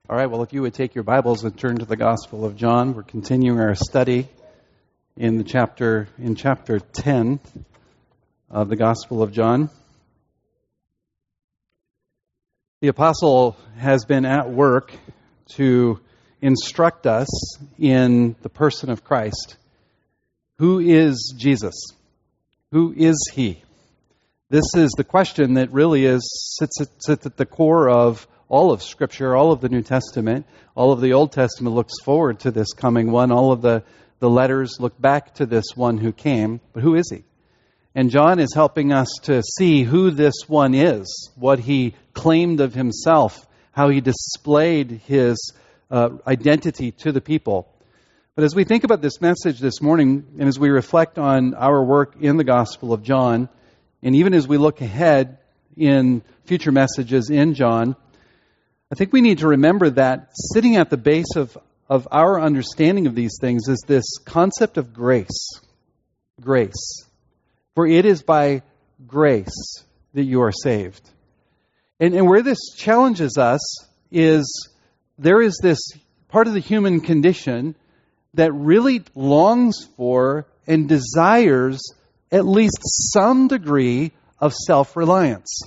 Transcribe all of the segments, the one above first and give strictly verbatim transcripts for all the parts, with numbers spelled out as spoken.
All right, well, if you would take your Bibles and turn to the Gospel of John, we're continuing our study in the chapter in chapter ten of the Gospel of John. The apostle has been at work to instruct us in the person of Christ. Who is Jesus? Who is he? This is the question that really is sits at, sits at the core of all of Scripture, all of the New Testament. All of the Old Testament looks forward to this coming one. All of the, the letters look back to this one who came. But who is he? And John is helping us to see who this one is, what he claimed of himself, how he displayed his uh, identity to the people. But as we think about this message this morning, and as we reflect on our work in the Gospel of John, and even as we look ahead in future messages in John, I think we need to remember that sitting at the base of, of our understanding of these things is this concept of grace. Grace. For it is by grace that you are saved. And, and where this challenges us is there is this part of the human condition that really longs for and desires at least some degree of self-reliance.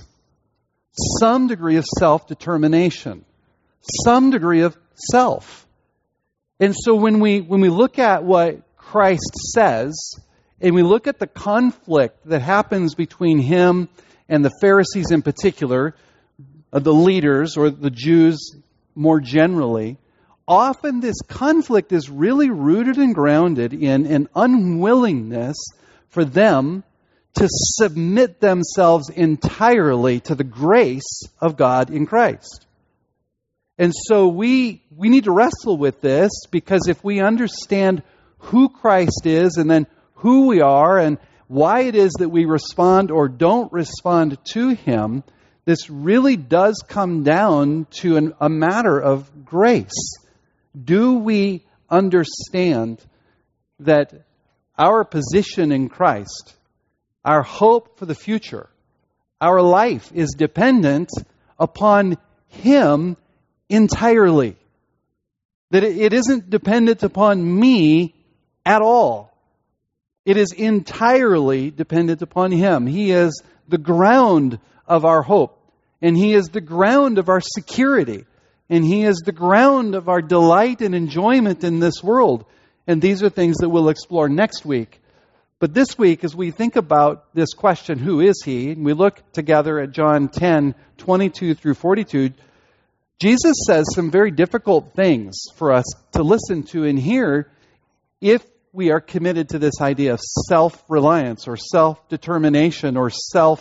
Some degree of self-determination, some degree of self. And so when we when we look at what Christ says, and we look at the conflict that happens between him and the Pharisees in particular, uh, the leaders or the Jews more generally, often this conflict is really rooted and grounded in an unwillingness for them to submit themselves entirely to the grace of God in Christ. And so we we need to wrestle with this, because if we understand who Christ is and then who we are and why it is that we respond or don't respond to him, this really does come down to an, a matter of grace. Do we understand that our position in Christ, our hope for the future, our life is dependent upon him entirely? That it isn't dependent upon me at all. It is entirely dependent upon him. He is the ground of our hope, and he is the ground of our security, and he is the ground of our delight and enjoyment in this world. And these are things that we'll explore next week. But this week, as we think about this question, who is he? And we look together at John ten, twenty-two through forty-two. Jesus says some very difficult things for us to listen to and hear if we are committed to this idea of self-reliance or self-determination or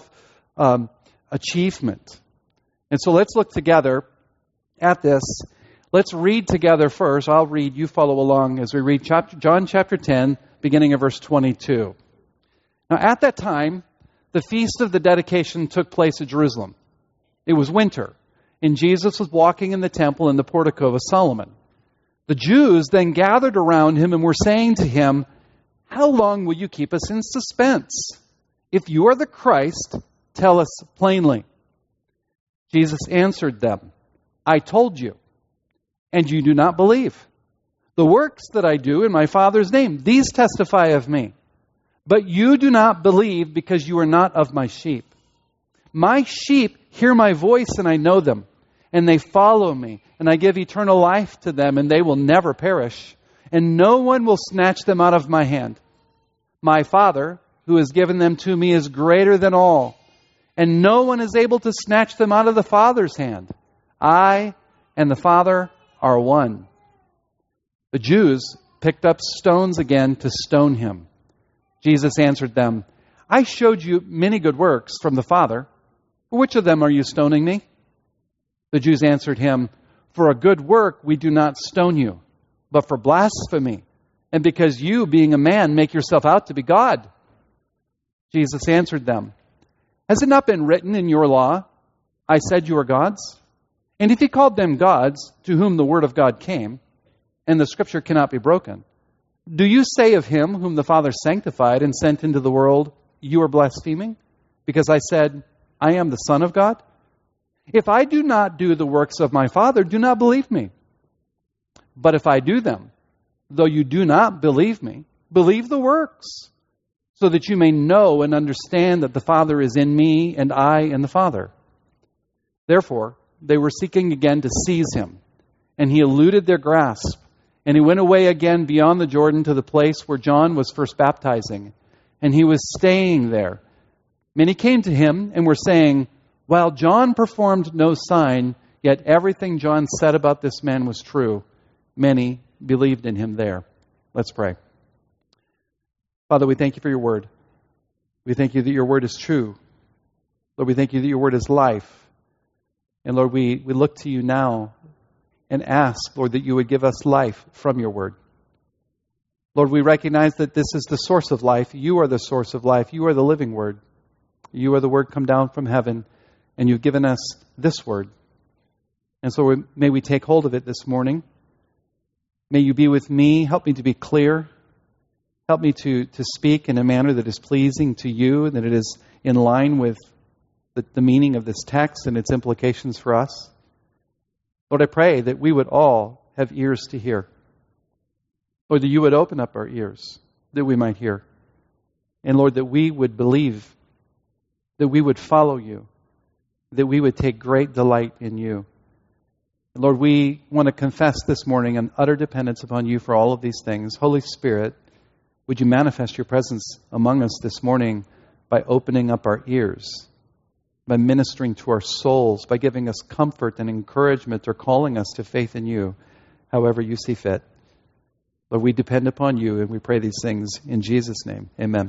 self-achievement. And so let's look together at this. Let's read together first. I'll read, you follow along as we read chapter, John chapter ten, beginning of verse twenty-two. Now at that time, the feast of the dedication took place at Jerusalem. It was winter, and Jesus was walking in the temple in the portico of Solomon. The Jews then gathered around him and were saying to him, "How long will you keep us in suspense? If you are the Christ, tell us plainly." Jesus answered them, "I told you, and you do not believe. The works that I do in my Father's name, these testify of me. But you do not believe because you are not of my sheep. My sheep hear my voice, and I know them, and they follow me, and I give eternal life to them, and they will never perish, and no one will snatch them out of my hand. My Father, who has given them to me, is greater than all, and no one is able to snatch them out of the Father's hand. I and the Father are one." The Jews picked up stones again to stone him. Jesus answered them, "I showed you many good works from the Father. For which of them are you stoning me?" The Jews answered him, "For a good work we do not stone you, but for blasphemy, and because you, being a man, make yourself out to be God." Jesus answered them, "Has it not been written in your law, 'I said you are gods'? And if he called them gods, to whom the word of God came, and the scripture cannot be broken, do you say of him whom the Father sanctified and sent into the world, 'You are blaspheming'? Because I said, 'I am the Son of God'? If I do not do the works of my Father, do not believe me. But if I do them, though you do not believe me, believe the works, so that you may know and understand that the Father is in me and I in the Father. Therefore, they were seeking again to seize him, and he eluded their grasp. And he went away again beyond the Jordan to the place where John was first baptizing, and he was staying there. Many came to him and were saying, while John performed no sign, yet everything John said about this man was true. Many believed in him there. Let's pray. Father, we thank you for your word. We thank you that your word is true. Lord, we thank you that your word is life. And Lord, we, we look to you now and ask, Lord, that you would give us life from your word. Lord, we recognize that this is the source of life. You are the source of life. You are the living word. You are the word come down from heaven, and you've given us this word. And so we, may we take hold of it this morning. May you be with me. Help me to be clear. Help me to, to speak in a manner that is pleasing to you, that it is in line with the, the meaning of this text and its implications for us. Lord, I pray that we would all have ears to hear. Lord, that you would open up our ears, that we might hear. And Lord, that we would believe, that we would follow you, that we would take great delight in you. And Lord, we want to confess this morning an utter dependence upon you for all of these things. Holy Spirit, would you manifest your presence among us this morning by opening up our ears, by ministering to our souls, by giving us comfort and encouragement, or calling us to faith in you, however you see fit. Lord, we depend upon you, and we pray these things in Jesus' name. Amen.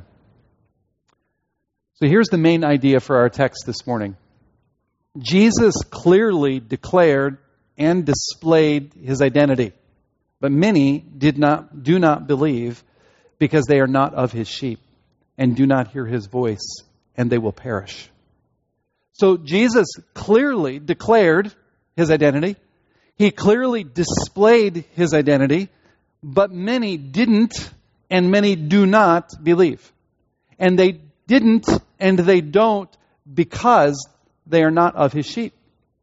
So here's the main idea for our text this morning. Jesus clearly declared and displayed his identity, but many did not, do not believe, because they are not of his sheep and do not hear his voice, and they will perish. So Jesus clearly declared his identity. He clearly displayed his identity, but many didn't, and many do not believe. And they didn't, and they don't, because they are not of his sheep.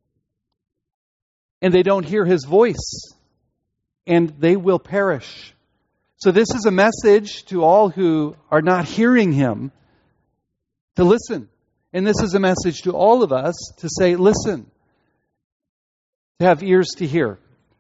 And they don't hear his voice, and they will perish. So this is a message to all who are not hearing him to listen. And this is a message to all of us to say, listen, to have ears to hear.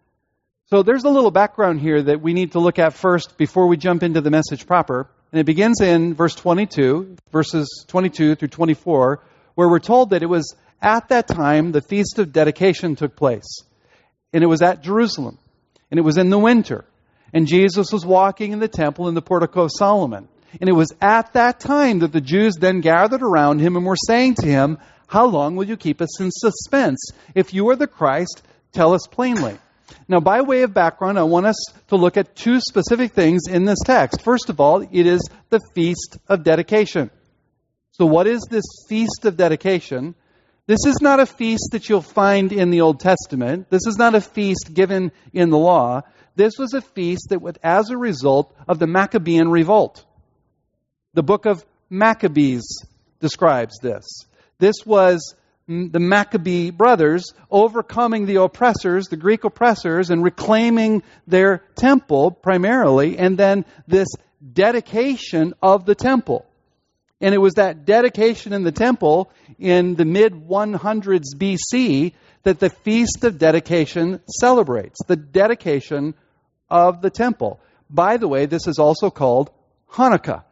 So there's a little background here that we need to look at first before we jump into the message proper. And it begins in verse twenty-two, verses twenty-two through twenty-four, where we're told that it was at that time the Feast of Dedication took place. And it was at Jerusalem. And it was in the winter. And Jesus was walking in the temple in the portico of Solomon. And it was at that time that the Jews then gathered around him and were saying to him, how long will you keep us in suspense? If you are the Christ, tell us plainly. Now, by way of background, I want us to look at two specific things in this text. First of all, it is the Feast of Dedication. So what is this Feast of Dedication? This is not a feast that you'll find in the Old Testament. This is not a feast given in the law. This was a feast that was as a result of the Maccabean revolt. The book of Maccabees describes this. This was the Maccabee brothers overcoming the oppressors, the Greek oppressors, and reclaiming their temple primarily, and then this dedication of the temple. And it was that dedication in the temple in the mid one hundreds B C that the Feast of Dedication celebrates. The dedication of the temple. By the way, this is also called Hanukkah.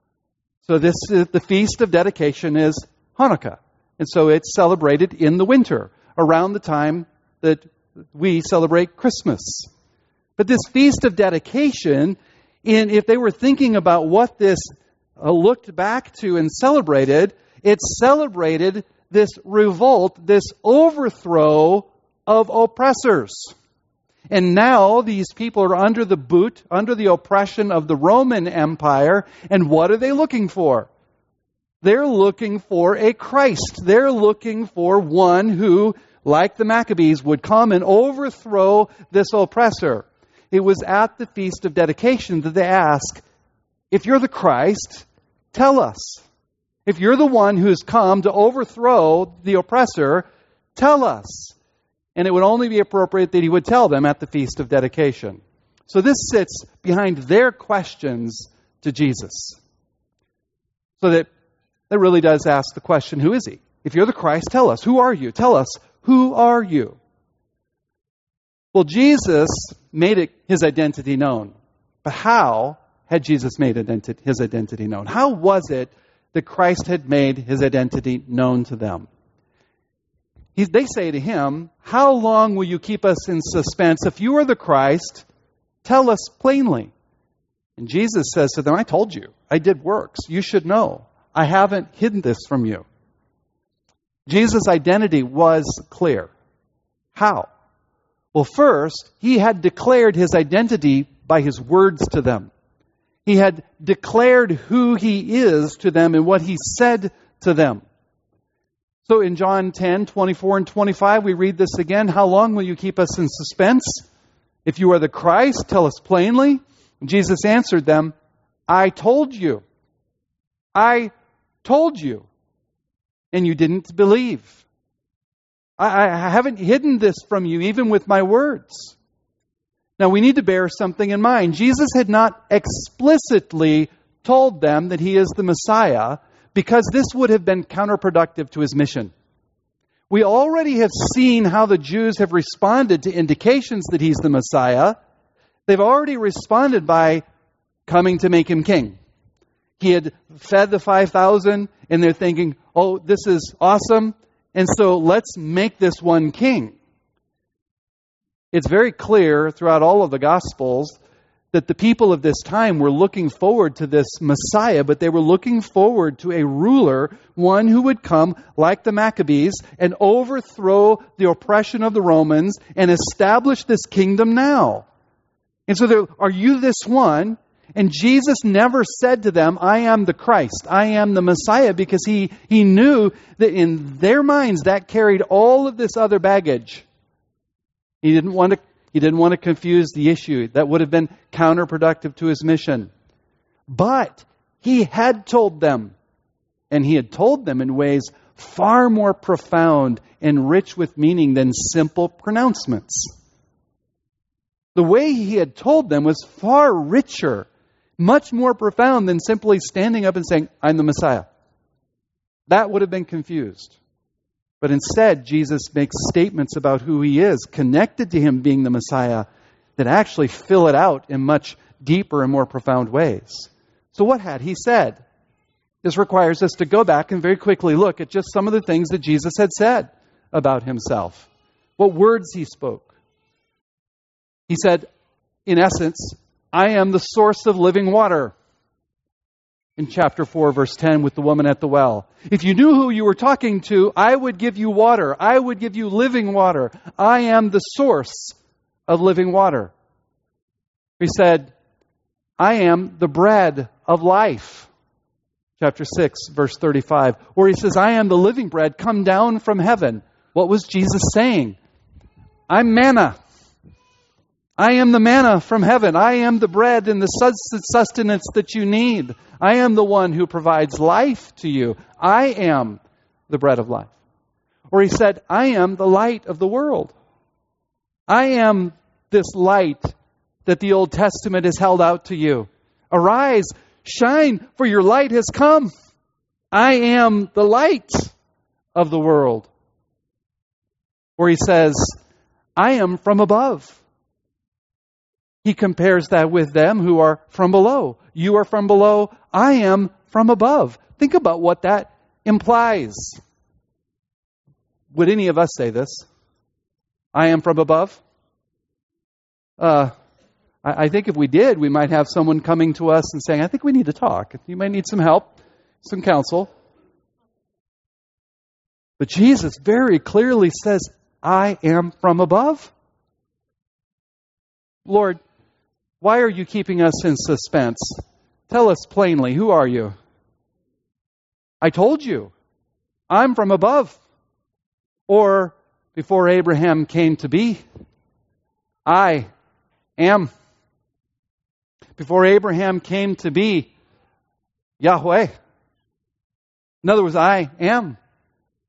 So this is, the Feast of Dedication is Hanukkah. And so it's celebrated in the winter, around the time that we celebrate Christmas. But this Feast of Dedication, in, if they were thinking about what this uh, looked back to and celebrated, it celebrated this revolt, this overthrow of oppressors. And now these people are under the boot, under the oppression of the Roman Empire. And what are they looking for? They're looking for a Christ. They're looking for one who, like the Maccabees, would come and overthrow this oppressor. It was at the Feast of Dedication that they ask, if you're the Christ, tell us. If you're the one who's come to overthrow the oppressor, tell us. And it would only be appropriate that he would tell them at the Feast of Dedication. So this sits behind their questions to Jesus. So that that really does ask the question, who is he? If you're the Christ, tell us. Who are you? Tell us, who are you? Well, Jesus made it, his identity known. But how had Jesus made identi- his identity known? How was it that Christ had made his identity known to them? He, they say to him, how long will you keep us in suspense? If you are the Christ, tell us plainly. And Jesus says to them, I told you, I did works. You should know. I haven't hidden this from you. Jesus' identity was clear. How? Well, first, he had declared his identity by his words to them. He had declared who he is to them and what he said to them. So in John ten, twenty-four and twenty-five, we read this again. How long will you keep us in suspense? If you are the Christ, tell us plainly. And Jesus answered them, I told you. I told you. And you didn't believe. I, I haven't hidden this from you, even with my words. Now we need to bear something in mind. Jesus had not explicitly told them that he is the Messiah, because this would have been counterproductive to his mission. We already have seen how the Jews have responded to indications that he's the Messiah. They've already responded by coming to make him king. He had fed the five thousand, and they're thinking, oh, this is awesome, and so let's make this one king. It's very clear throughout all of the Gospels that the people of this time were looking forward to this Messiah, but they were looking forward to a ruler, one who would come like the Maccabees and overthrow the oppression of the Romans and establish this kingdom now. And so, there, are you this one? And Jesus never said to them, I am the Christ, I am the Messiah, because he, he knew that in their minds that carried all of this other baggage. He didn't want to He didn't want to confuse the issue. That would have been counterproductive to his mission. But he had told them, and he had told them in ways far more profound and rich with meaning than simple pronouncements. The way he had told them was far richer, much more profound than simply standing up and saying, I'm the Messiah. That would have been confused. But instead, Jesus makes statements about who he is, connected to him being the Messiah, that actually fill it out in much deeper and more profound ways. So what had he said? This requires us to go back and very quickly look at just some of the things that Jesus had said about himself. What words he spoke. He said, in essence, I am the source of living water. In chapter four, verse ten, with the woman at the well. If you knew who you were talking to, I would give you water. I would give you living water. I am the source of living water. He said, I am the bread of life. Chapter six, verse thirty-five. Where he says, I am the living bread come down from heaven. What was Jesus saying? I'm manna. I am the manna from heaven. I am the bread and the sustenance that you need. I am the one who provides life to you. I am the bread of life. Or he said, I am the light of the world. I am this light that the Old Testament has held out to you. Arise, shine, for your light has come. I am the light of the world. Or he says, I am from above. He compares that with them who are from below. You are from below. I am from above. Think about what that implies. Would any of us say this? I am from above? Uh, I, I think if we did, we might have someone coming to us and saying, I think we need to talk. You might need some help, some counsel. But Jesus very clearly says, I am from above. Lord, why are you keeping us in suspense? Tell us plainly, who are you? I told you, I'm from above. Or, before Abraham came to be, I am. Before Abraham came to be, Yahweh. In other words, I am.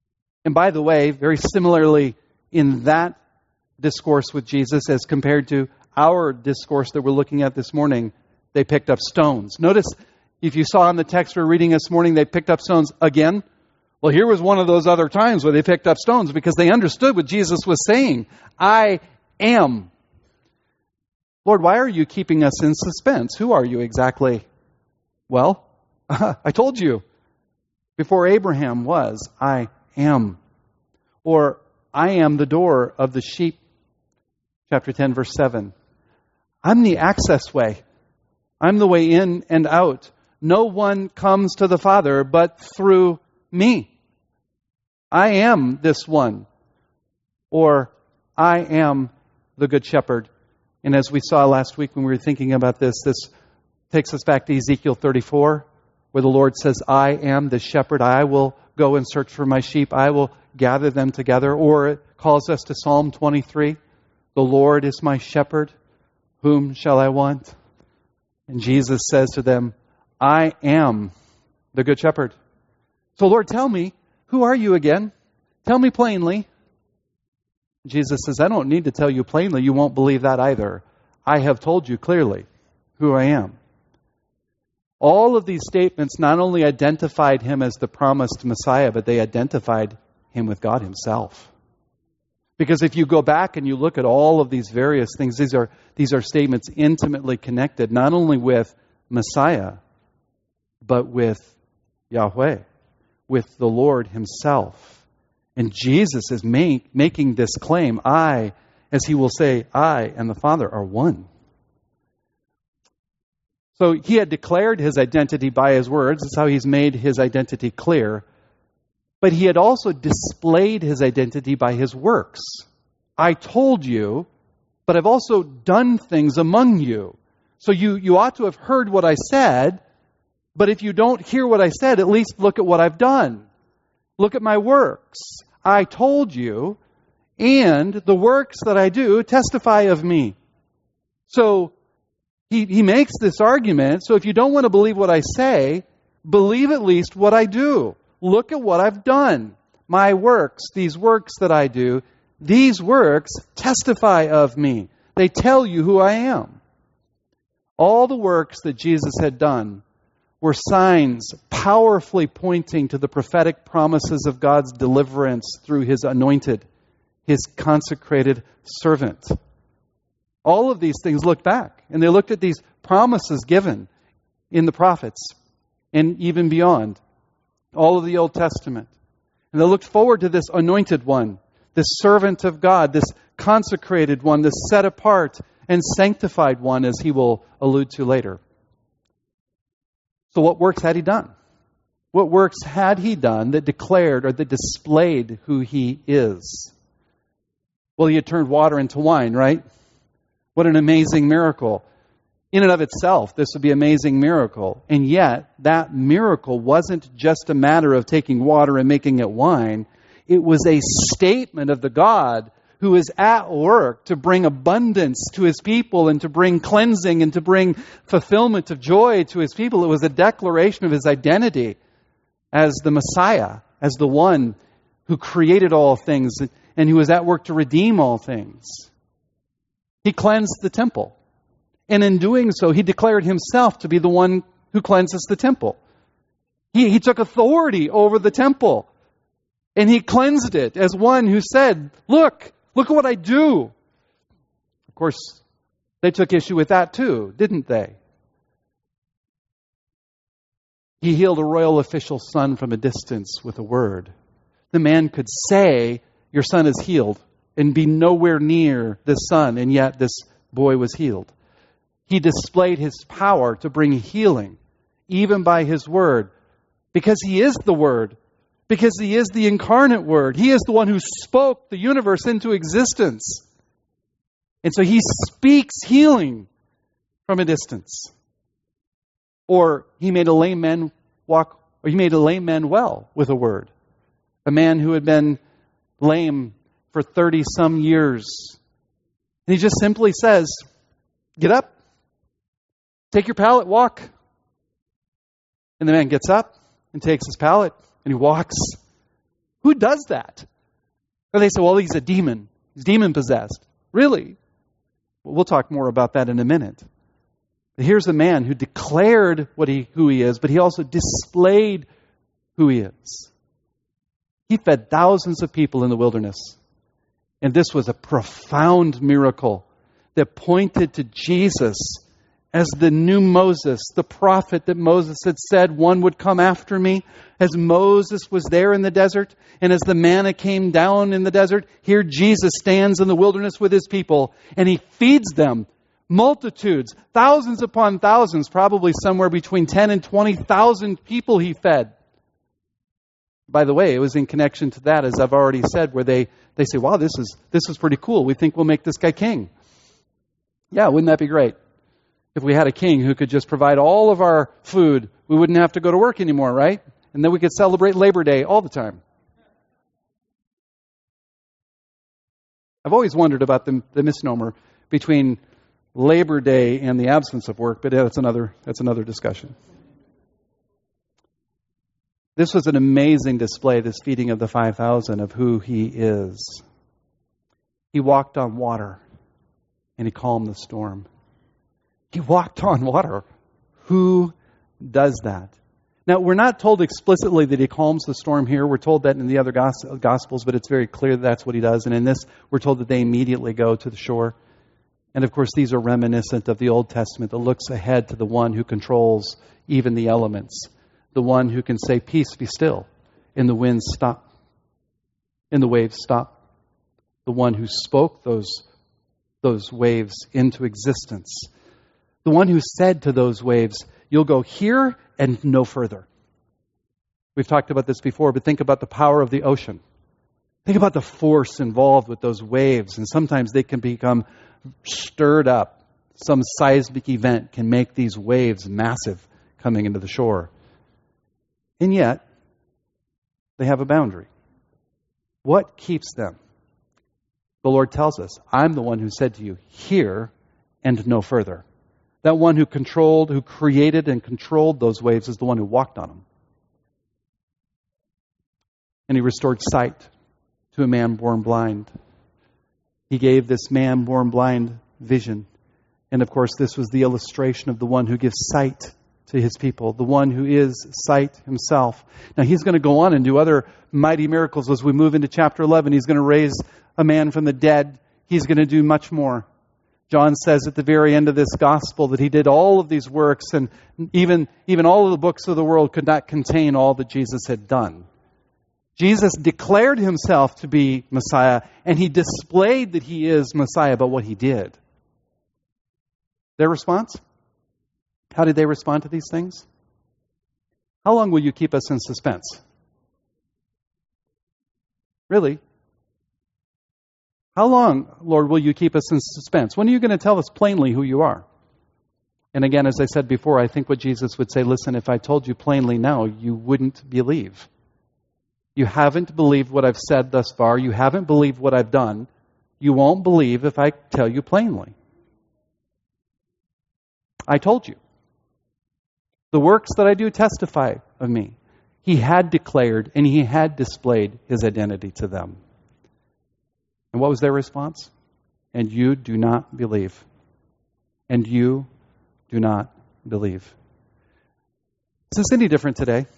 And by the way, very similarly in that discourse with Jesus as compared to our discourse that we're looking at this morning, they picked up stones. Notice, if you saw in the text we're reading this morning, they picked up stones again. Well, here was one of those other times where they picked up stones because they understood what Jesus was saying. I am. Lord, why are you keeping us in suspense? Who are you exactly? Well, I told you. Before Abraham was, I am. Or, I am the door of the sheep. Chapter ten, verse seven. I'm the access way. I'm the way in and out. No one comes to the Father but through me. I am this one. Or, I am the Good Shepherd. And as we saw last week when we were thinking about this, this takes us back to Ezekiel thirty-four, where the Lord says, I am the shepherd. I will go and search for my sheep. I will gather them together. Or it calls us to Psalm twenty-three. The Lord is my shepherd. Whom shall I want? And Jesus says to them, I am the Good Shepherd. So Lord, tell me, who are you again? Tell me plainly. Jesus says, I don't need to tell you plainly. You won't believe that either. I have told you clearly who I am. All of these statements not only identified him as the promised Messiah, but they identified him with God himself. Because if you go back and you look at all of these various things, these are these are statements intimately connected, not only with Messiah, but with Yahweh, with the Lord himself. And Jesus is make, making this claim, I, as he will say, I and the Father are one. So he had declared his identity by his words. That's how he's made his identity clear. But he had also displayed his identity by his works. I told you, but I've also done things among you. So you, you ought to have heard what I said, but if you don't hear what I said, at least look at what I've done. Look at my works. I told you, and the works that I do testify of me. So he, he makes this argument, so if you don't want to believe what I say, believe at least what I do. Look at what I've done. My works, these works that I do, these works testify of me. They tell you who I am. All the works that Jesus had done were signs powerfully pointing to the prophetic promises of God's deliverance through his anointed, his consecrated servant. All of these things look back, and they looked at these promises given in the prophets and even beyond. All of the Old Testament. And they looked forward to this anointed one, this servant of God, this consecrated one, this set apart and sanctified one, as he will allude to later. So what works had he done? What works had he done that declared or that displayed who he is? Well, he had turned water into wine, right? What an amazing miracle. In and of itself, this would be an amazing miracle. And yet, that miracle wasn't just a matter of taking water and making it wine. It was a statement of the God who is at work to bring abundance to his people and to bring cleansing and to bring fulfillment of joy to his people. It was a declaration of his identity as the Messiah, as the one who created all things and who was at work to redeem all things. He cleansed the temple. And in doing so, he declared himself to be the one who cleanses the temple. He, he took authority over the temple. And he cleansed it as one who said, look, look at what I do. Of course, they took issue with that too, didn't they? He healed a royal official's son from a distance with a word. The man could say, your son is healed, and be nowhere near this son, and yet this boy was healed. He displayed his power to bring healing, even by his word, because he is the word, because he is the incarnate word. He is the one who spoke the universe into existence. And so he speaks healing from a distance. Or he made a lame man walk, or he made a lame man well with a word. A man who had been lame for thirty some years. And he just simply says, get up. Take your pallet, walk. And the man gets up and takes his pallet and he walks. Who does that? Or they say, well, he's a demon. He's demon-possessed. Really? Well, we'll talk more about that in a minute. But here's a man who declared what he, who he is, but he also displayed who he is. He fed thousands of people in the wilderness. And this was a profound miracle that pointed to Jesus as the new Moses, the prophet that Moses had said, one would come after me. As Moses was there in the desert, and as the manna came down in the desert, here Jesus stands in the wilderness with his people, and he feeds them. Multitudes, thousands upon thousands, probably somewhere between ten and twenty thousand people he fed. By the way, it was in connection to that, as I've already said, where they, they say, wow, this is this is pretty cool. We think we'll make this guy king. Yeah, wouldn't that be great? If we had a king who could just provide all of our food, we wouldn't have to go to work anymore, right? And then we could celebrate Labor Day all the time. I've always wondered about the, the misnomer between Labor Day and the absence of work, but that's another that's another discussion. This was an amazing display, this feeding of the five thousand, of who he is. He walked on water, and he calmed the storm. He walked on water. Who does that? Now, we're not told explicitly that he calms the storm here. We're told that in the other Gospels, but it's very clear that that's what he does. And in this, we're told that they immediately go to the shore. And of course, these are reminiscent of the Old Testament that looks ahead to the one who controls even the elements. The one who can say, peace, be still, and the winds stop, and the waves stop. The one who spoke those, those waves into existence. The one who said to those waves, you'll go here and no further. We've talked about this before, but think about the power of the ocean. Think about the force involved with those waves, and sometimes they can become stirred up. Some seismic event can make these waves massive coming into the shore. And yet, they have a boundary. What keeps them? The Lord tells us, I'm the one who said to you, here and no further. That one who controlled, who created and controlled those waves is the one who walked on them. And he restored sight to a man born blind. He gave this man born blind vision. And of course, this was the illustration of the one who gives sight to his people, the one who is sight himself. Now, he's going to go on and do other mighty miracles as we move into chapter eleven. He's going to raise a man from the dead. He's going to do much more. John says at the very end of this gospel that he did all of these works, and even, even all of the books of the world could not contain all that Jesus had done. Jesus declared himself to be Messiah, and he displayed that he is Messiah by what he did. Their response? How did they respond to these things? How long will you keep us in suspense? Really? How long, Lord, will you keep us in suspense? When are you going to tell us plainly who you are? And again, as I said before, I think what Jesus would say, listen, if I told you plainly now, you wouldn't believe. You haven't believed what I've said thus far. You haven't believed what I've done. You won't believe if I tell you plainly. I told you. The works that I do testify of me. He had declared and he had displayed his identity to them. And what was their response? And you do not believe. And you do not believe. Is this any different today?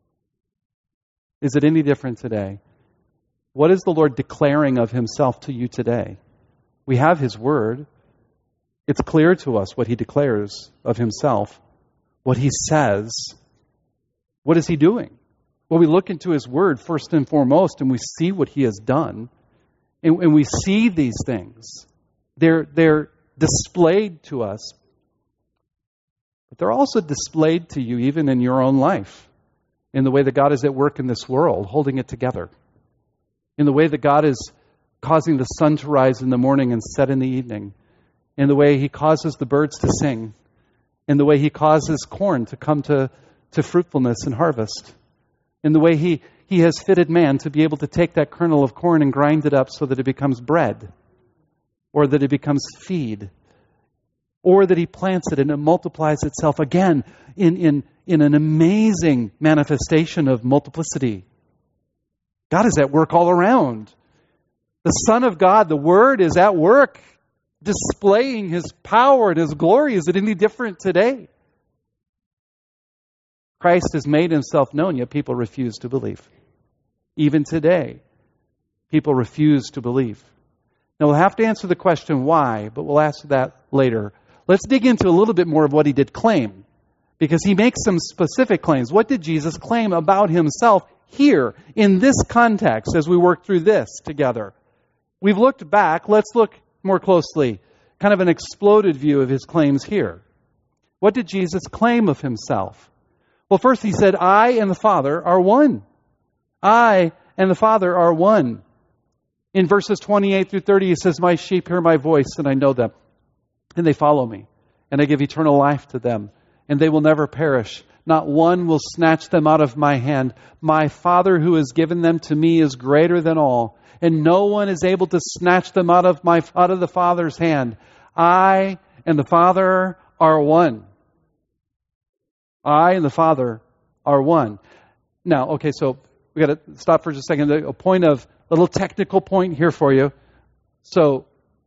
Is it any different today? What is the Lord declaring of himself to you today? We have his word. It's clear to us what he declares of himself, what he says. What is he doing? Well, we look into his word first and foremost, and we see what he has done. And, and we see these things. They're, they're displayed to us. But they're also displayed to you even in your own life. In the way that God is at work in this world, holding it together. In the way that God is causing the sun to rise in the morning and set in the evening. In the way he causes the birds to sing. In the way he causes corn to come to, to fruitfulness and harvest. In the way he, he has fitted man to be able to take that kernel of corn and grind it up so that it becomes bread. Or that it becomes feed. Or that he plants it and it multiplies itself again in, in, in an amazing manifestation of multiplicity. God is at work all around. The Son of God, the Word, is at work displaying His power and His glory. Is it any different today? Christ has made Himself known, yet people refuse to believe. Even today, people refuse to believe. Now, we'll have to answer the question why, but we'll answer that later. Let's dig into a little bit more of what He did claim, because He makes some specific claims. What did Jesus claim about Himself here, in this context, as we work through this together? We've looked back. Let's look more closely. Kind of an exploded view of His claims here. What did Jesus claim of Himself? Well, first He said, I and the Father are one. I and the Father are one. In verses twenty-eight through thirty, He says, my sheep hear my voice, and I know them, and they follow me, and I give eternal life to them, and they will never perish. Not one will snatch them out of my hand. My Father who has given them to me is greater than all, and no one is able to snatch them out of my out of the Father's hand. I and the Father are one. I and the Father are one. Now, okay, so we got to stop for just a second. A point of a little technical point here for you. So,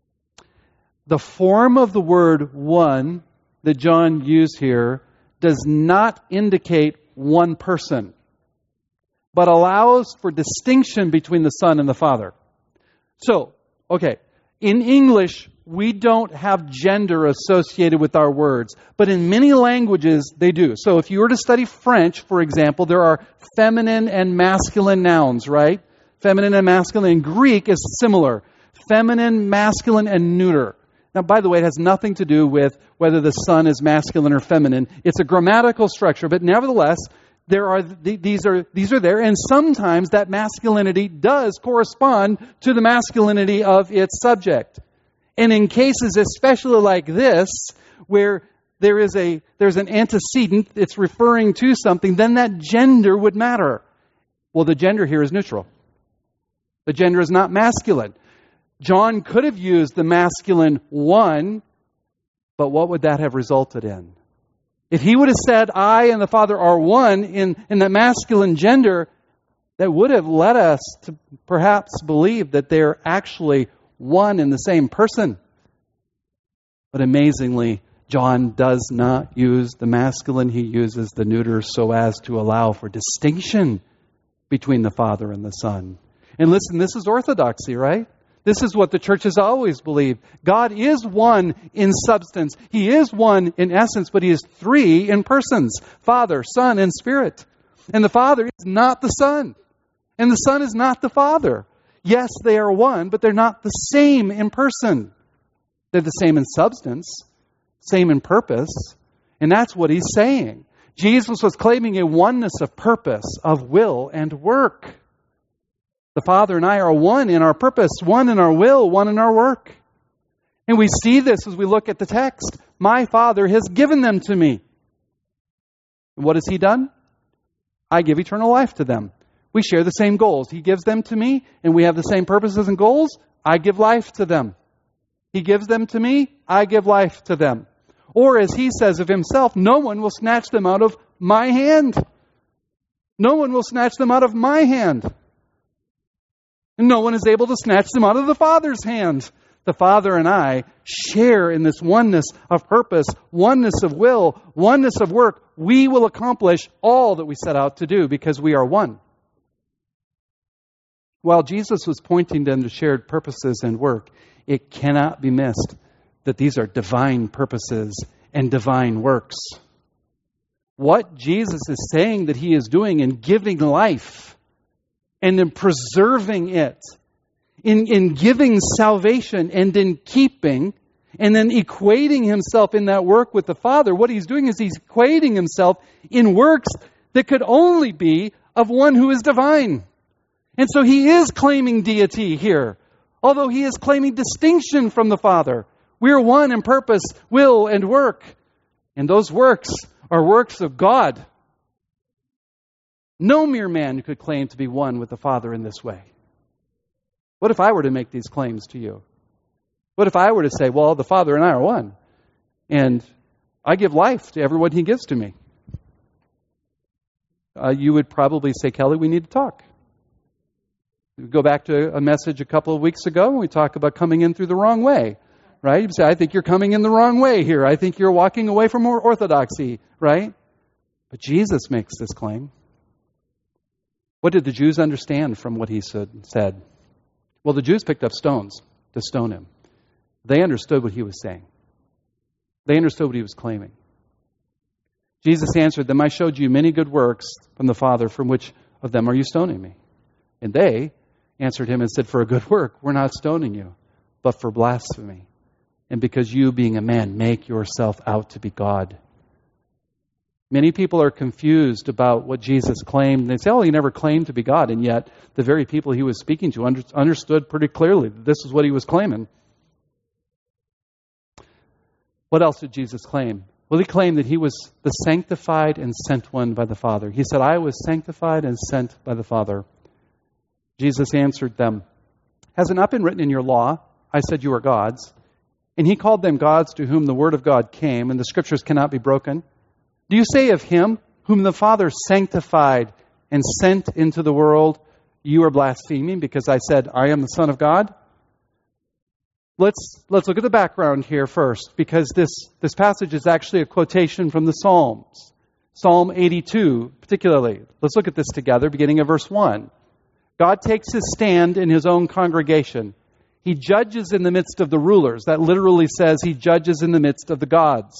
the form of the word one that John used here does not indicate one person, but allows for distinction between the Son and the Father. So, okay, in English, we don't have gender associated with our words, but in many languages, they do. So if you were to study French, for example, there are feminine and masculine nouns, right? Feminine and masculine. In Greek is similar. Feminine, masculine, and neuter. Now, by the way, it has nothing to do with whether the Son is masculine or feminine. It's a grammatical structure, but nevertheless, there are these are these are there, and sometimes that masculinity does correspond to the masculinity of its subject. And in cases especially like this, where there is a there's an antecedent, it's referring to something, then that gender would matter. Well, the gender here is neutral. The gender is not masculine. John could have used the masculine one, but what would that have resulted in? If he would have said, I and the Father are one in, in the masculine gender, that would have led us to perhaps believe that they're actually one in the same person. But amazingly, John does not use the masculine. He uses the neuter so as to allow for distinction between the Father and the Son. And listen, this is orthodoxy, right? This is what the church has always believed. God is one in substance. He is one in essence, but He is three in persons. Father, Son, and Spirit. And the Father is not the Son. And the Son is not the Father. Yes, they are one, but they're not the same in person. They're the same in substance, same in purpose. And that's what He's saying. Jesus was claiming a oneness of purpose, of will, and work. The Father and I are one in our purpose, one in our will, one in our work. And we see this as we look at the text. My Father has given them to me. And what has He done? I give eternal life to them. We share the same goals. He gives them to me, and we have the same purposes and goals. I give life to them. He gives them to me. I give life to them. Or as He says of Himself, no one will snatch them out of my hand. No one will snatch them out of my hand. And no one is able to snatch them out of the Father's hand. The Father and I share in this oneness of purpose, oneness of will, oneness of work. We will accomplish all that we set out to do because we are one. While Jesus was pointing them to shared purposes and work, it cannot be missed that these are divine purposes and divine works. What Jesus is saying that He is doing in giving life and in preserving it, in, in giving salvation and in keeping, and then equating Himself in that work with the Father, what He's doing is He's equating Himself in works that could only be of one who is divine. And so He is claiming deity here, although He is claiming distinction from the Father. We are one in purpose, will, and work. And those works are works of God. No mere man could claim to be one with the Father in this way. What if I were to make these claims to you? What if I were to say, well, the Father and I are one, and I give life to everyone He gives to me? Uh, you would probably say, Kelly, we need to talk. We go back to a message a couple of weeks ago when we talk about coming in through the wrong way, right? You say, I think you're coming in the wrong way here. I think you're walking away from more orthodoxy, right? But Jesus makes this claim. What did the Jews understand from what he said? Well, the Jews picked up stones to stone him. They understood what he was saying. They understood what he was claiming. Jesus answered them, I showed you many good works from the Father. From which of them are you stoning me? And they answered him and said, for a good work, we're not stoning you, but for blasphemy. And because you, being a man, make yourself out to be God. Many people are confused about what Jesus claimed. They say, oh, he never claimed to be God. And yet, the very people he was speaking to under, understood pretty clearly that this is what he was claiming. What else did Jesus claim? Well, he claimed that he was the sanctified and sent one by the Father. He said, I was sanctified and sent by the Father. Jesus answered them, has it not been written in your law, I said you are gods? And he called them gods to whom the word of God came, and the scriptures cannot be broken. Do you say of him whom the Father sanctified and sent into the world, you are blaspheming because I said, I am the Son of God? Let's let's look at the background here first, because this, this passage is actually a quotation from the Psalms. Psalm eighty-two, particularly. Let's look at this together, beginning of verse one. God takes his stand in his own congregation. He judges in the midst of the rulers. That literally says he judges in the midst of the gods.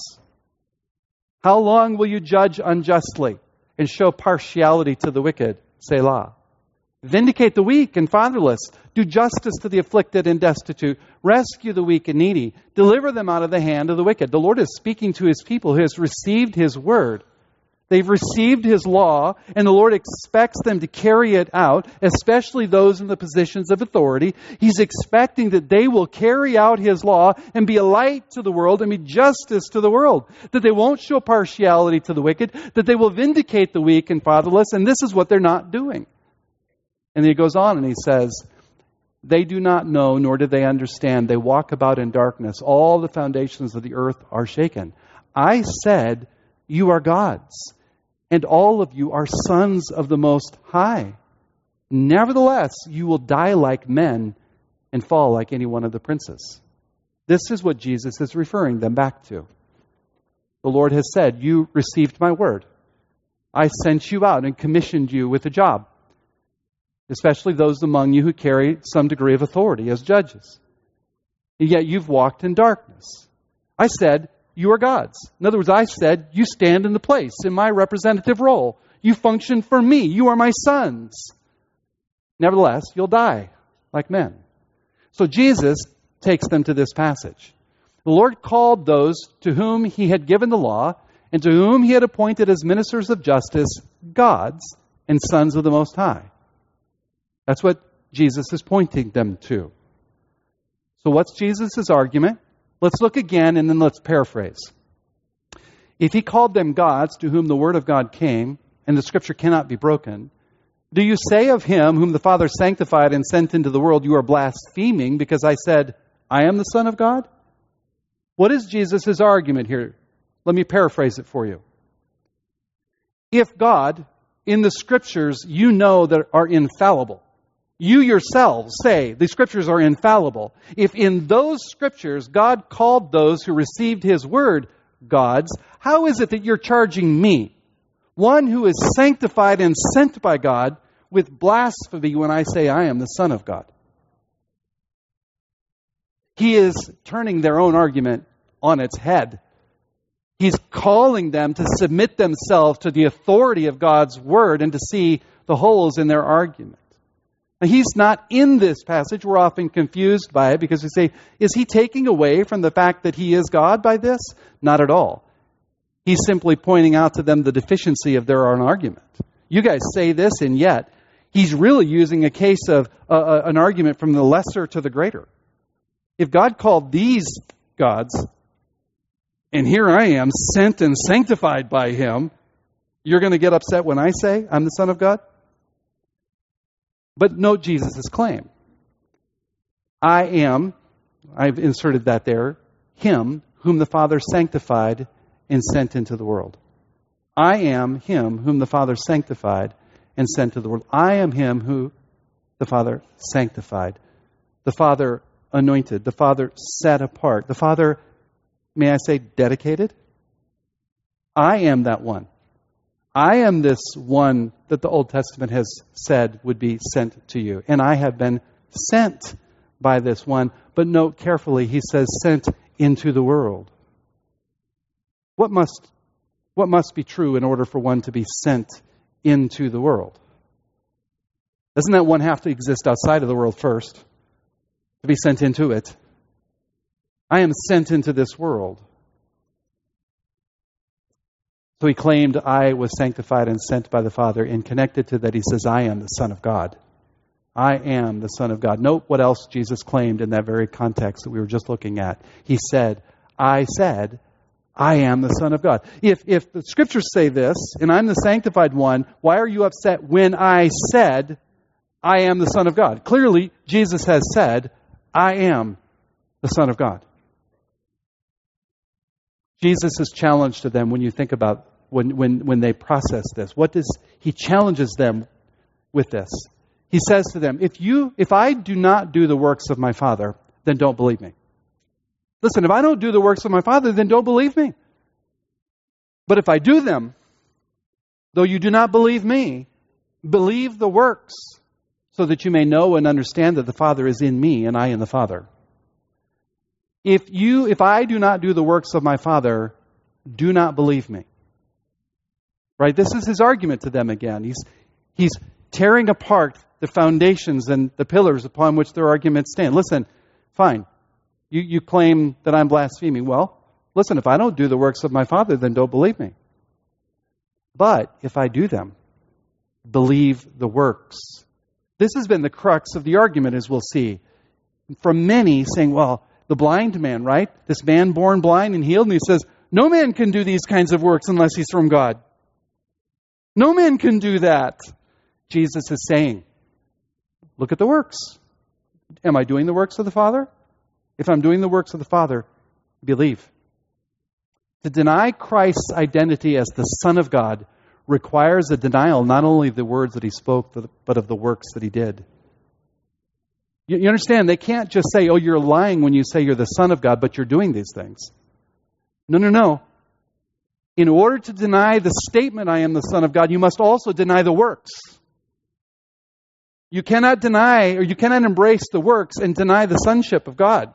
How long will you judge unjustly and show partiality to the wicked? Selah. Vindicate the weak and fatherless. Do justice to the afflicted and destitute. Rescue the weak and needy. Deliver them out of the hand of the wicked. The Lord is speaking to his people who has received his word. They've received his law, and the Lord expects them to carry it out, especially those in the positions of authority. He's expecting that they will carry out his law and be a light to the world and be justice to the world. That they won't show partiality to the wicked, that they will vindicate the weak and fatherless, and this is what they're not doing. And he goes on and he says, they do not know, nor do they understand. They walk about in darkness. All the foundations of the earth are shaken. I said, you are gods, and all of you are sons of the Most High. Nevertheless, you will die like men and fall like any one of the princes. This is what Jesus is referring them back to. The Lord has said, you received my word. I sent you out and commissioned you with a job, especially those among you who carry some degree of authority as judges. And yet you've walked in darkness. I said, you are gods. In other words, I said, you stand in the place in my representative role. You function for me. You are my sons. Nevertheless, you'll die like men. So Jesus takes them to this passage. The Lord called those to whom he had given the law and to whom he had appointed as ministers of justice, gods and sons of the Most High. That's what Jesus is pointing them to. So what's Jesus' argument? Let's look again and then let's paraphrase. If he called them gods to whom the word of God came, and the scripture cannot be broken, do you say of him whom the Father sanctified and sent into the world, you are blaspheming because I said, I am the Son of God? What is Jesus' argument here? Let me paraphrase it for you. If God, in the scriptures you know that are infallible, you yourselves say the scriptures are infallible. If in those scriptures God called those who received his word gods, how is it that you're charging me, one who is sanctified and sent by God, with blasphemy when I say I am the Son of God? He is turning their own argument on its head. He's calling them to submit themselves to the authority of God's word and to see the holes in their argument. Now, he's not in this passage. We're often confused by it because we say, is he taking away from the fact that he is God by this? Not at all. He's simply pointing out to them the deficiency of their own argument. You guys say this, and yet he's really using a case of uh, an argument from the lesser to the greater. If God called these gods, and here I am, sent and sanctified by him, you're going to get upset when I say I'm the Son of God? But note Jesus' claim. I am, I've inserted that there, him whom the Father sanctified and sent into the world. I am him whom the Father sanctified and sent to the world. I am him who The Father sanctified. The Father anointed. The Father set apart. The Father, may I say, dedicated? I am that one. I am this one that the Old Testament has said would be sent to you. And I have been sent by this one. But note carefully, he says sent into the world. What must, what must be true in order for one to be sent into the world? Doesn't that one have to exist outside of the world first to be sent into it? I am sent into this world. So he claimed, I was sanctified and sent by the Father. And connected to that, he says, I am the Son of God. I am the Son of God. Note what else Jesus claimed in that very context that we were just looking at. He said, I said, I am the Son of God. If, if the Scriptures say this, and I'm the sanctified one, why are you upset when I said, I am the Son of God? Clearly, Jesus has said, I am the Son of God. Jesus is challenged to them when you think about when, when, when they process this. What does he challenges them with this? He says to them, if you, if I do not do the works of my Father, then don't believe me. Listen, if I don't do the works of my Father, then don't believe me. But if I do them, though you do not believe me, believe the works, so that you may know and understand that the Father is in me and I in the Father. If you, if I do not do the works of my Father, do not believe me. Right? This is his argument to them again. He's, he's tearing apart the foundations and the pillars upon which their arguments stand. Listen, fine. You, you claim that I'm blaspheming. Well, listen, if I don't do the works of my Father, then don't believe me. But if I do them, believe the works. This has been the crux of the argument, as we'll see. From many saying, well, the blind man, right? This man born blind and healed. And he says, no man can do these kinds of works unless he's from God. No man can do that. Jesus is saying, look at the works. Am I doing the works of the Father? If I'm doing the works of the Father, believe. To deny Christ's identity as the Son of God requires a denial not only of the words that he spoke, but of the works that he did. You understand, they can't just say, oh, you're lying when you say you're the Son of God, but you're doing these things. No, no, no. In order to deny the statement, I am the Son of God, you must also deny the works. You cannot deny, or you cannot embrace the works and deny the sonship of God.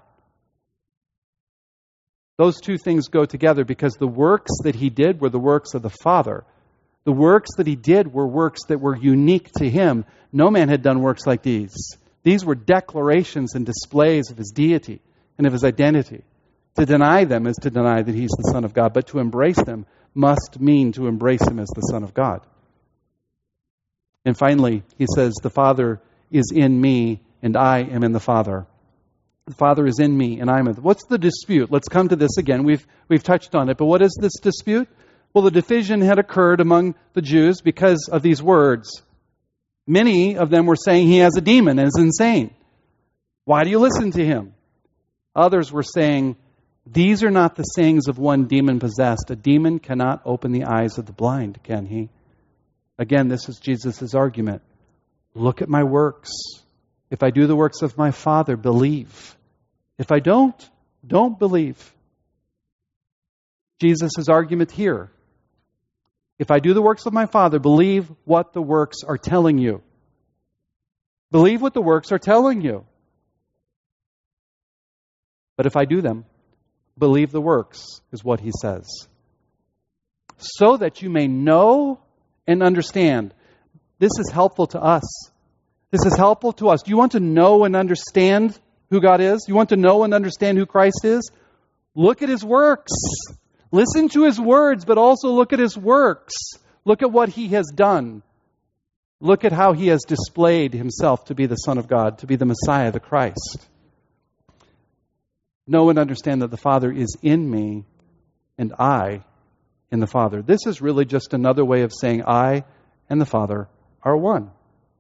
Those two things go together because the works that he did were the works of the Father. The works that he did were works that were unique to him. No man had done works like these. These were declarations and displays of his deity and of his identity. To deny them is to deny that he's the Son of God, but to embrace them must mean to embrace him as the Son of God. And finally, he says, the Father is in me and I am in the Father. The Father is in me and I'm in the... What's the dispute? Let's come to this again. We've, we've touched on it, but what is this dispute? Well, the division had occurred among the Jews because of these words. Many of them were saying he has a demon and is insane. Why do you listen to him? Others were saying, these are not the sayings of one demon-possessed. A demon cannot open the eyes of the blind, can he? Again, this is Jesus' argument. Look at my works. If I do the works of my Father, believe. If I don't, don't believe. Jesus' argument here. If I do the works of my Father, believe what the works are telling you. Believe what the works are telling you. But if I do them, believe the works, is what he says. So that you may know and understand. This is helpful to us. This is helpful to us. Do you want to know and understand who God is? You want to know and understand who Christ is? Look at his works. Listen to his words, but also look at his works. Look at what he has done. Look at how he has displayed himself to be the Son of God, to be the Messiah, the Christ. Know and understand that the Father is in me and I in the Father. This is really just another way of saying I and the Father are one.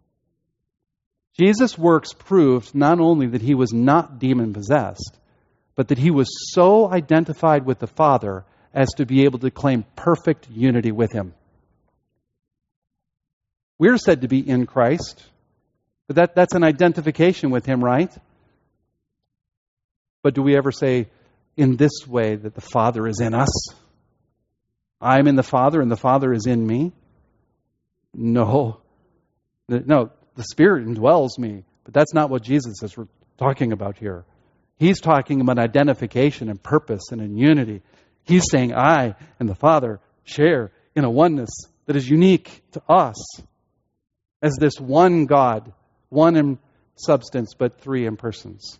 Jesus' works proved not only that he was not demon-possessed, but that he was so identified with the Father as to be able to claim perfect unity with him. We're said to be in Christ. But that, that's an identification with Him, right? But do we ever say, in this way, that the Father is in us? I'm in the Father and the Father is in me? No. No, the Spirit indwells me. But that's not what Jesus is talking about here. He's talking about identification and purpose and in unity. He's saying I and the Father share in a oneness that is unique to us as this one God, one in substance, but three in persons.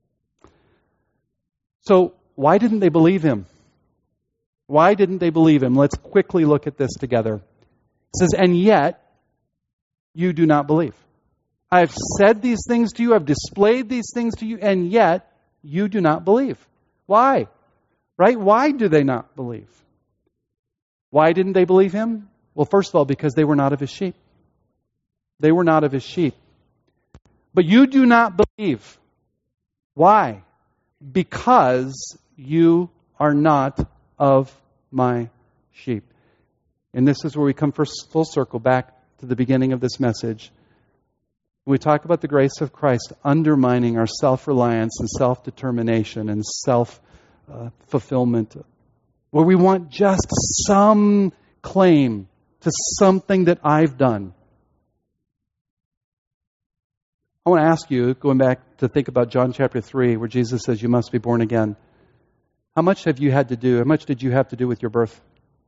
So, why didn't they believe Him? Why didn't they believe Him? Let's quickly look at this together. It says, and yet you do not believe. I've said these things to you, I've displayed these things to you, and yet you do not believe. Why? Right? Why do they not believe? Why didn't they believe Him? Well, first of all, because they were not of His sheep. They were not of His sheep. But you do not believe. Why? Because you are not of my sheep. And this is where we come full circle back to the beginning of this message. We talk about the grace of Christ undermining our self-reliance and self-determination and self-fulfillment, where we want just some claim to something that I've done. I want to ask you, going back to think about John chapter three, where Jesus says you must be born again. How much have you had to do? How much did you have to do with your birth?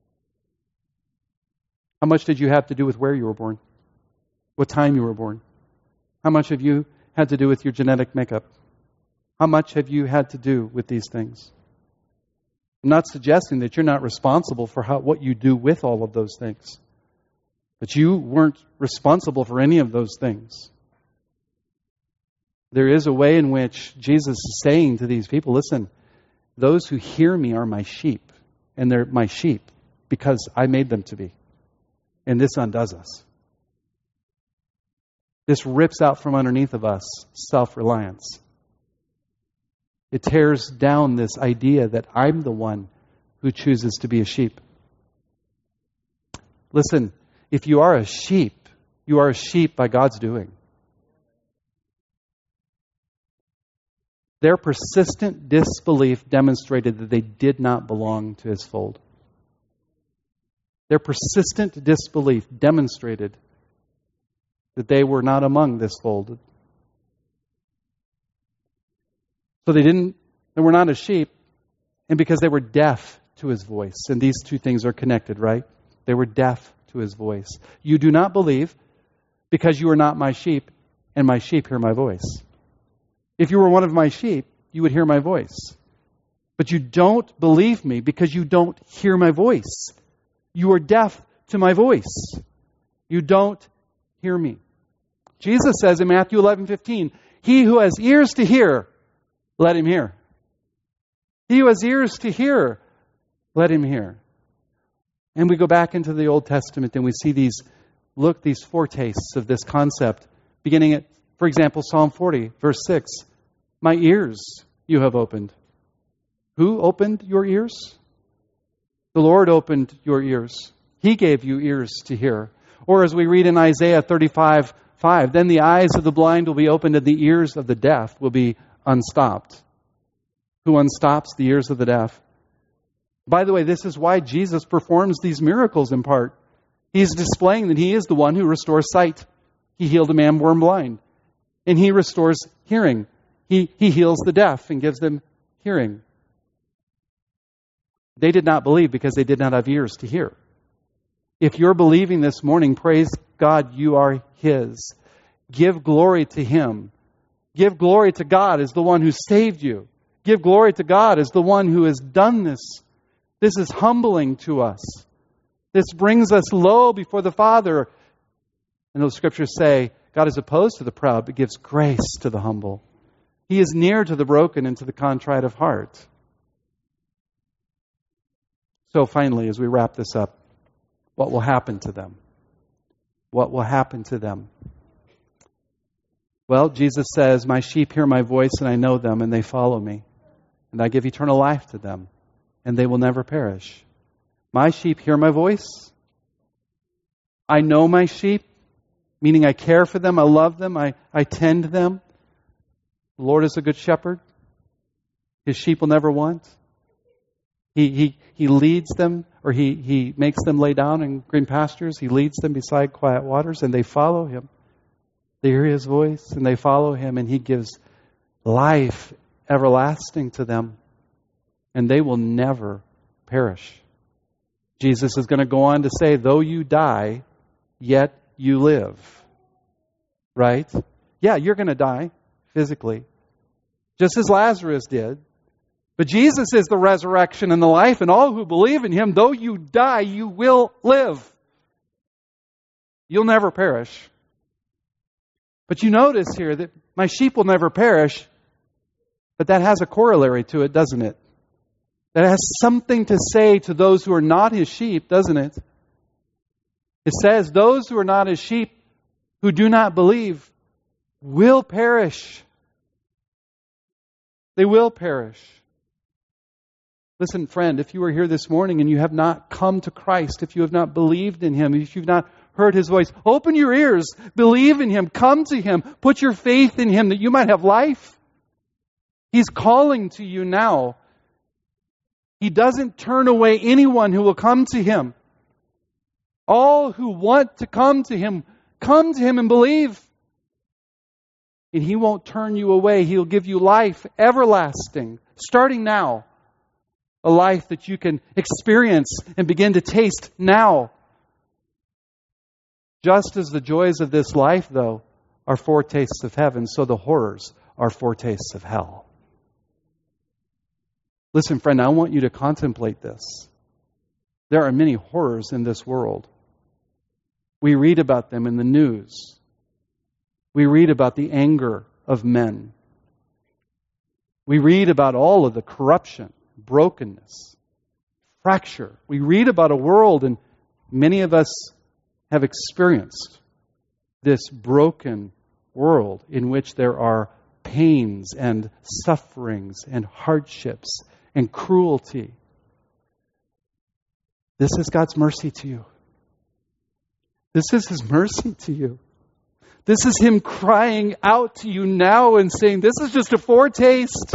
How much did you have to do with where you were born? What time you were born? How much have you had to do with your genetic makeup? How much have you had to do with these things? I'm not suggesting that you're not responsible for how, what you do with all of those things. But you weren't responsible for any of those things. There is a way in which Jesus is saying to these people, listen, those who hear me are my sheep, and they're my sheep because I made them to be. And this undoes us. This rips out from underneath of us self-reliance. It tears down this idea that I'm the one who chooses to be a sheep. Listen, if you are a sheep, you are a sheep by God's doing. Their persistent disbelief demonstrated that they did not belong to His fold. Their persistent disbelief demonstrated that they were not among this fold. So they didn't, they were not a sheep, and because they were deaf to His voice. And these two things are connected, right? They were deaf to His voice. You do not believe because you are not my sheep, and my sheep hear my voice. If you were one of my sheep, you would hear my voice. But you don't believe me because you don't hear my voice. You are deaf to my voice. You don't hear me. Jesus says in Matthew eleven fifteen, he who has ears to hear, let him hear. He who has ears to hear, let him hear. And we go back into the Old Testament and we see these, look, these foretastes of this concept, beginning at, for example, Psalm forty, verse six. My ears you have opened. Who opened your ears? The Lord opened your ears. He gave you ears to hear. Or as we read in Isaiah thirty-five five, then the eyes of the blind will be opened and the ears of the deaf will be unstopped. Who unstops the ears of the deaf? By the way, this is why Jesus performs these miracles in part. He's displaying that He is the one who restores sight. He healed a man born blind. And He restores hearing. He, he heals the deaf and gives them hearing. They did not believe because they did not have ears to hear. If you're believing this morning, praise God, you are His. Give glory to Him. Give glory to God as the one who saved you. Give glory to God as the one who has done this. This is humbling to us. This brings us low before the Father. And those scriptures say, God is opposed to the proud, but gives grace to the humble. He is near to the broken and to the contrite of heart. So finally, as we wrap this up, what will happen to them? What will happen to them? Well, Jesus says, my sheep hear my voice and I know them and they follow me. And I give eternal life to them and they will never perish. My sheep hear my voice. I know my sheep meaning I care for them, I love them, I, I tend them. The Lord is a good shepherd. His sheep will never want. He he he leads them, or he, he makes them lay down in green pastures. He leads them beside quiet waters, and they follow Him. They hear His voice, and they follow Him, and He gives life everlasting to them, and they will never perish. Jesus is going to go on to say, though you die, yet you live. Right? Yeah, you're going to die physically, just as Lazarus did. But Jesus is the resurrection and the life, and all who believe in Him, though you die, you will live. You'll never perish. But you notice here that my sheep will never perish, but that has a corollary to it, doesn't it? That has something to say to those who are not His sheep, doesn't it? It says, those who are not His sheep, who do not believe, will perish. They will perish. Listen, friend, if you are here this morning and you have not come to Christ, if you have not believed in Him, if you've not heard His voice, open your ears, believe in Him, come to Him, put your faith in Him that you might have life. He's calling to you now. He doesn't turn away anyone who will come to Him. All who want to come to Him, come to Him and believe. And He won't turn you away. He'll give you life everlasting, starting now. A life that you can experience and begin to taste now. Just as the joys of this life, though, are foretastes of heaven, so the horrors are foretastes of hell. Listen, friend, I want you to contemplate this. There are many horrors in this world. We read about them in the news. We read about the anger of men. We read about all of the corruption, brokenness, fracture. We read about a world, and many of us have experienced this broken world in which there are pains and sufferings and hardships and cruelty. This is God's mercy to you. This is His mercy to you. This is Him crying out to you now and saying, this is just a foretaste.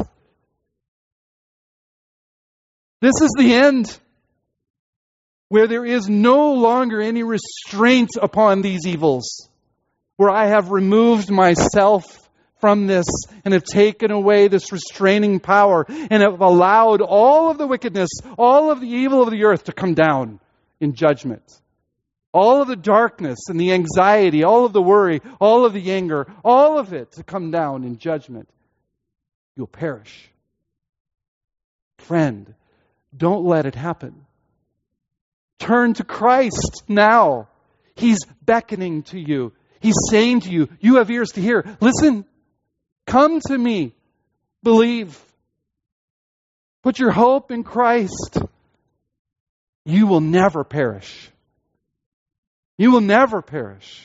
This is the end, where there is no longer any restraint upon these evils, where I have removed myself from this and have taken away this restraining power and have allowed all of the wickedness, all of the evil of the earth to come down in judgment. All of the darkness and the anxiety, all of the worry, all of the anger, all of it to come down in judgment. You'll perish. Friend, don't let it happen. Turn to Christ now. He's beckoning to you. He's saying to you, you have ears to hear. Listen, come to me. Believe. Put your hope in Christ. You will never perish. You will never perish.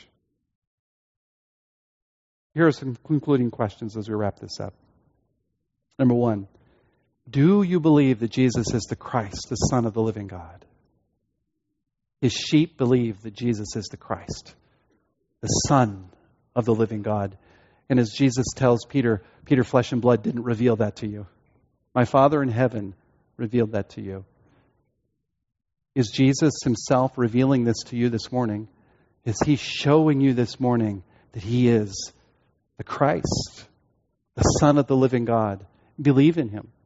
Here are some concluding questions as we wrap this up. Number one, do you believe that Jesus is the Christ, the Son of the living God? His sheep believe that Jesus is the Christ, the Son of the living God. And as Jesus tells Peter, Peter, flesh and blood didn't reveal that to you. My Father in heaven revealed that to you. Is Jesus Himself revealing this to you this morning? Is He showing you this morning that He is the Christ, the Son of the living God? Believe in Him.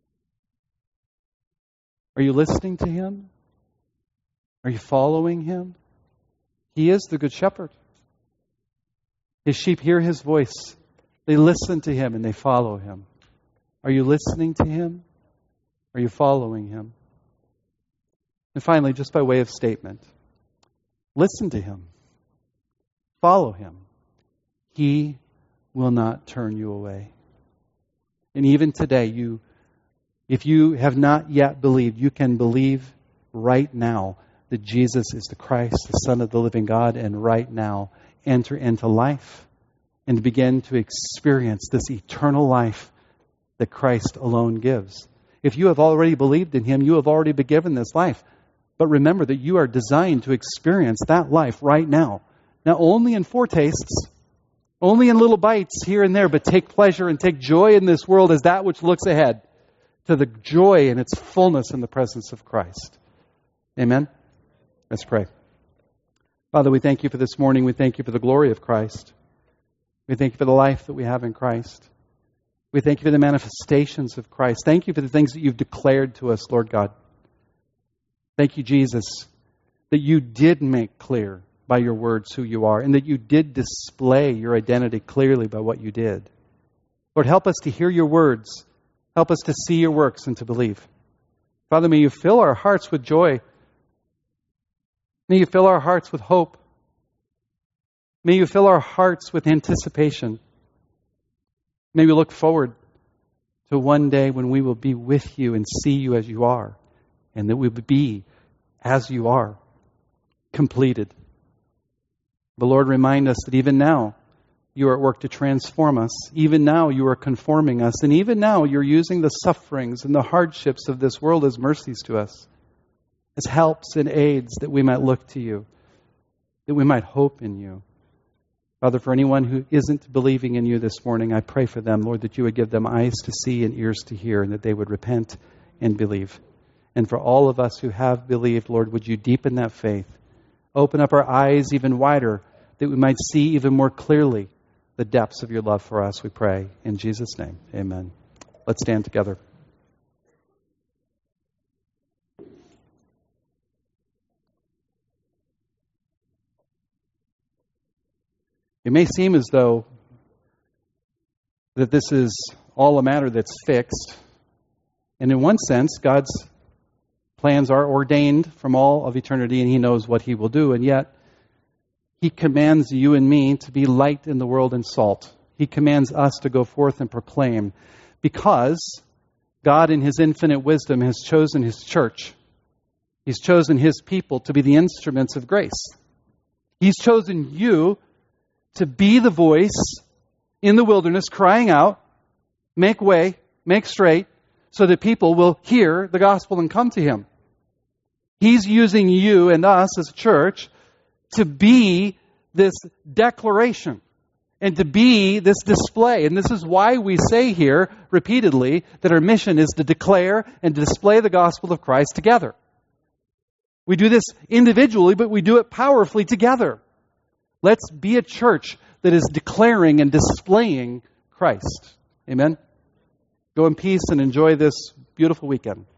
Are you listening to Him? Are you following Him? He is the Good Shepherd. His sheep hear His voice. They listen to Him and they follow Him. Are you listening to Him? Are you following Him? And finally, just by way of statement, listen to Him. Follow Him. He will not turn you away. And even today, you If you have not yet believed, you can believe right now that Jesus is the Christ, the Son of the living God, and right now enter into life and begin to experience this eternal life that Christ alone gives. If you have already believed in Him, you have already been given this life. But remember that you are designed to experience that life right now, Now, only in foretastes, only in little bites here and there, but take pleasure and take joy in this world as that which looks ahead to the joy and its fullness in the presence of Christ. Amen? Let's pray. Father, we thank you for this morning. We thank you for the glory of Christ. We thank you for the life that we have in Christ. We thank you for the manifestations of Christ. Thank you for the things that you've declared to us, Lord God. Thank you, Jesus, that you did make clear by your words who you are, and that you did display your identity clearly by what you did. Lord, help us to hear your words. Help us to see your works and to believe. Father, may you fill our hearts with joy. May you fill our hearts with hope. May you fill our hearts with anticipation. May we look forward to one day when we will be with you and see you as you are, and that we will be as you are, completed. But Lord, remind us that even now you are at work to transform us. Even now you are conforming us. And even now you're using the sufferings and the hardships of this world as mercies to us, as helps and aids that we might look to you, that we might hope in you. Father, for anyone who isn't believing in you this morning, I pray for them, Lord, that you would give them eyes to see and ears to hear, and that they would repent and believe. And for all of us who have believed, Lord, would you deepen that faith? Open up our eyes even wider, that we might see even more clearly the depths of your love for us, we pray. In Jesus' name, amen. Let's stand together. It may seem as though that this is all a matter that's fixed. And in one sense, God's plans are ordained from all of eternity, and He knows what He will do. And yet, He commands you and me to be light in the world and salt. He commands us to go forth and proclaim, because God in His infinite wisdom has chosen His church. He's chosen His people to be the instruments of grace. He's chosen you to be the voice in the wilderness crying out, make way, make straight, so that people will hear the gospel and come to Him. He's using you and us as a church to be this declaration and to be this display. And this is why we say here repeatedly that our mission is to declare and to display the gospel of Christ together. We do this individually, but we do it powerfully together. Let's be a church that is declaring and displaying Christ. Amen? Go in peace and enjoy this beautiful weekend.